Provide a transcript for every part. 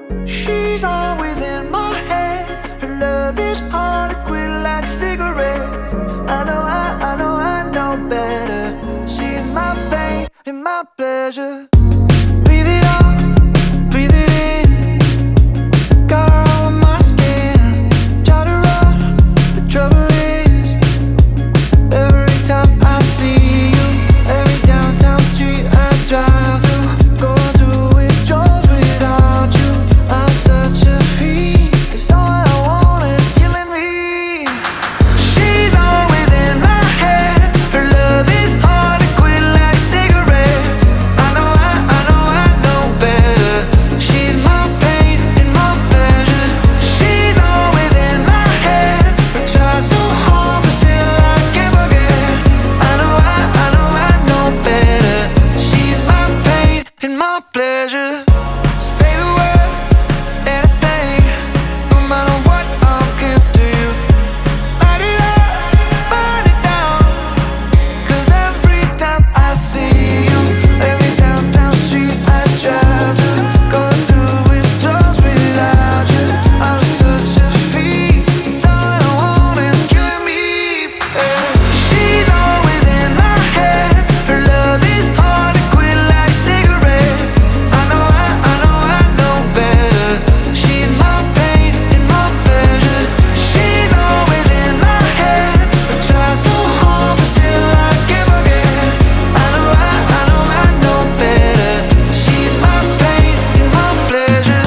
She's always in my head. Her love is hard to quit like cigarettes. I know better. She's my pain and my pleasure. Breathe it out, breathe it in. Got her all on my skin. Try to run, the trouble is every time I see you, every downtown street I drive through, going through withdrawals without you. I'm such a fiend, 'cause all I want is killing me. She's always in my head. Her love is hard to quit like cigarettes. I know better. She's my pain and my pleasure. She's always in my head. I try so hard but still I can't forget. I know better. She's my pain and my pleasure. Say the word, anything, no matter what, I'll give to you. Light it up, burn it down, 'cause every time I see you, every downtown street I drive through, going through withdrawals without you. I'm such a fiend, 'cause all I want is killing me. Yeah. She's always in my head. Her love is hard to quit like cigarettes. I know better. She's my pain and my pleasure. She's always in my head. I try so hard but still I can't forget. I know better. She's my pain and my pleasure.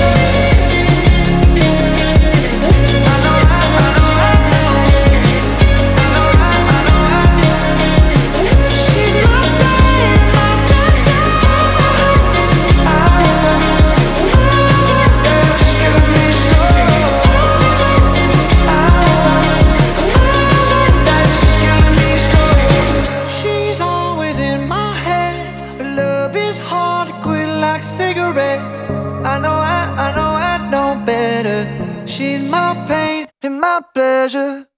She's my pain and my pleasure. Yeah, she's killing me slow. She's killing me slow. She's always in my head. Her love is hard to quit like cigarettes. I know better. She's my pain and my pleasure.